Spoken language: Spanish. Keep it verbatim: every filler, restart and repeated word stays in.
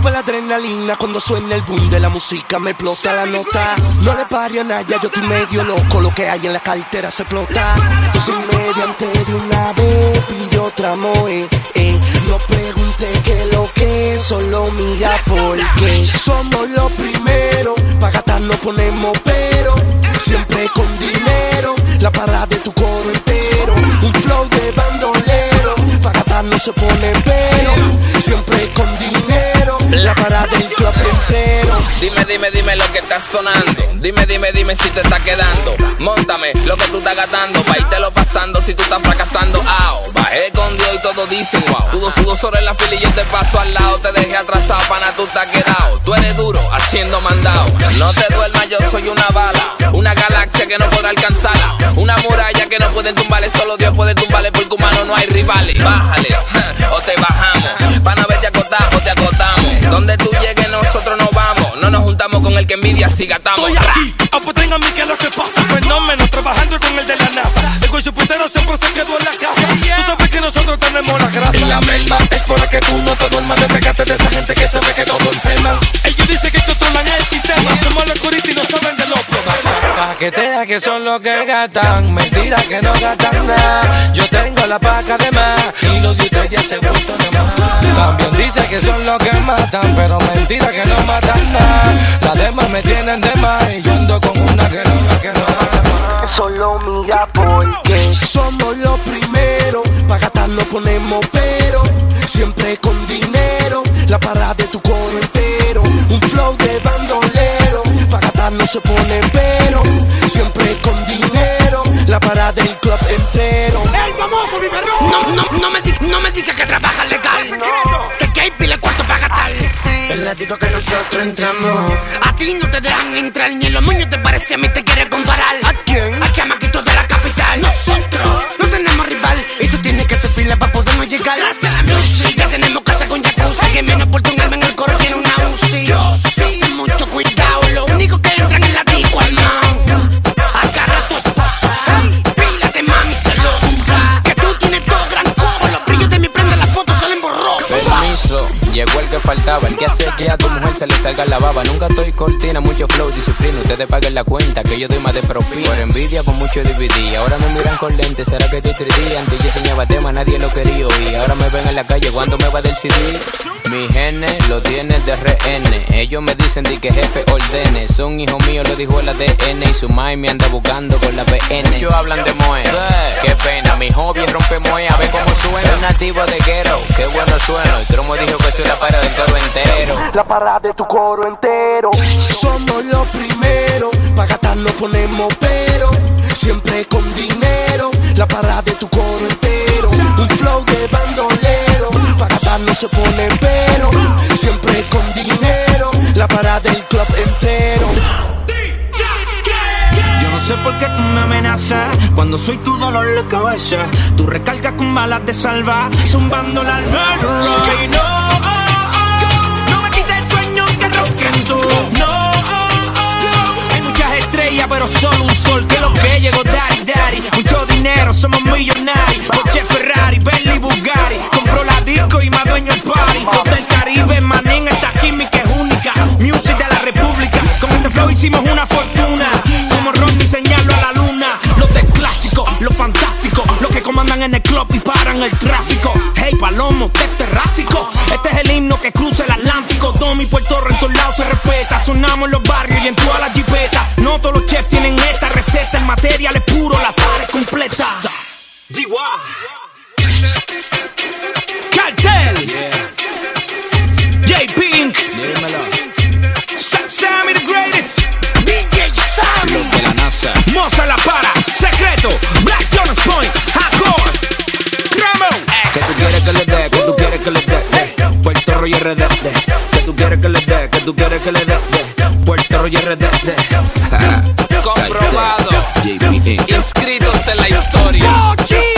Sube la adrenalina cuando suena el boom de la música, me explota la nota. No le pare a nadie, yo estoy medio loco, lo que hay en la cartera se explota. Soy mediante de una vez, pide otra moe, eh. No pregunte qué lo que es, solo mira porque somos los primeros, pa' gastar no ponemos pero, siempre con dinero, la parada de tu coro entero, un flow de bandolero, pa' gastar no se pone pero, siempre con dinero, la parada del club entero. Dime, dime, dime lo que está sonando. Dime, dime, dime si te está quedando. Móntame lo que tú estás gastando. Pa' lo pasando si tú estás fracasando. Ao, bajé con Dios y todos dicen wow. Tú sudo sobre la fila y yo te paso al lado. Te dejé atrasado, pana, tú te has quedado. Tú eres duro, haciendo mandado. No te duermas, yo soy una bala. Una galaxia que no podrá alcanzarla. Una muralla que no pueden tumbarle. Solo Dios puede tumbarle porque humano no hay rivales. Bájale, o te bajamos. Pa' no verte acotado o te acotamos. Donde tú llegues nosotros no vamos. No nos juntamos con el que envidia si gatamos. Estoy aquí, apuesten a mí que es lo que pasa. Fenómeno, trabajando con el de la NASA. El cochuputero siempre se quedó en la casa. Tú sabes que nosotros tenemos la grasa. Y la merma es por que tú no te duermas. Despegate de esa gente que se ve que todo enferma. Ellos dicen que controlan el sistema. Somos los curitos y no saben de los problemas. Paquetea que son los que gastan. Mentira que no gastan nada. Yo tengo la paca de más y los de ustedes ya se gustan nada más. También dice que son los que matan, pero mentira que no matan nada. Las demás me tienen de más y yo ando con una que no, que no. Solo mira porque somos los primeros, pa' gastar no ponemos pero, siempre con dinero, la parada de tu coro entero, un flow de bandolero, pa' gastar no se pone pero, siempre con dinero, la parada del club entero. El famoso biberrón. No, no, no me digas no me diga que trabaja legal, no. Que que hay pile cuarto para gastar. El látigo que nosotros entramos, a ti no te dejan entrar, ni en los moños te parece, a mí te quiere comparar. ¿A quién? Al chamaquito de la capital. Nosotros no tenemos rival y tú tienes que hacer fila para podernos llegar. Gracias a la music ya tenemos casa con jacuzzi, que menos por un alma en el coro tiene una U C I. Yo sí, ten mucho cuidado, lo único que entran es la disco al man. Agarra a tu esposa, pílate mami celosa, que tú tienes todo gran cosa. Los brillos de mi prenda, las fotos salen borrosas. Permiso, llegó el que faltaba, el que hace que a tu mujer se le salga la baba. Nunca estoy cortina, mucho flow, disciplina. Ustedes paguen la cuenta, que yo doy más de propina. Por envidia con mucho D V D. Ahora me miran con lentes, ¿será que estoy tres D? Antes yo enseñaba temas, nadie lo quería oír. Ahora me ven en la calle cuando me va del C D. Mi genes lo tienen de R N. Ellos me dicen de que jefe ordene. Son hijos míos, lo dijo el A D N. Y su mãe me anda buscando con la P N. Muchos hablan de Moe, qué pena. Mi hobby es romper Moe, a ver cómo suena. Soy nativo de Guero, qué bueno sueno. El cromo dijo que soy la para del coro entero. La parada de tu coro entero. Somos los primeros, pa' gastar no ponemos pero, siempre con dinero, la parada de tu coro entero, un flow de bandolero, pa' gastar no se pone pero, siempre con dinero, la parada del club entero. Yo no sé por qué tú me amenazas cuando soy tu dolor de cabeza. Tú recargas con balas de salva, zumbando la alma. Y no, oh, oh, no me quites el sueño que ronca en tu. No, oh, oh, hay muchas estrellas pero solo un sol. Que lo que llegó daddy, daddy. Mucho dinero, somos millonarios. Coche Ferrari, Bentley, Bugatti. Compro la disco y más dueño el party. Los del Caribe, manín, esta química es única. Music de la República, con este flow hicimos una fortuna. Como Ron enseñarlo a la luna. Los de clásico, los fantásticos, los que comandan en el club y paran el tráfico. Hey Palomo, este errático. Este es el himno que cruza el Atlántico. Todo mi Puerto Rico en todos lados se respeta. Sonamos en los barrios y en todas las jipetas. No todos los chefs tienen esta receta. El material es puro, la pared completa. G Y Cartel, yeah. J Pink, Sammy the greatest, D J Sammy de la NASA, Moza la para, Secreto, Black Jonas Point, Hardcore, Ramo. Que tú quieres que le dé, que tú quieres que le dé, hey. Puerto Rico R D, que tú quieres que le dé, que tú quieres que le dé, Puerto Rico R D. Comprobado, inscritos en la historia.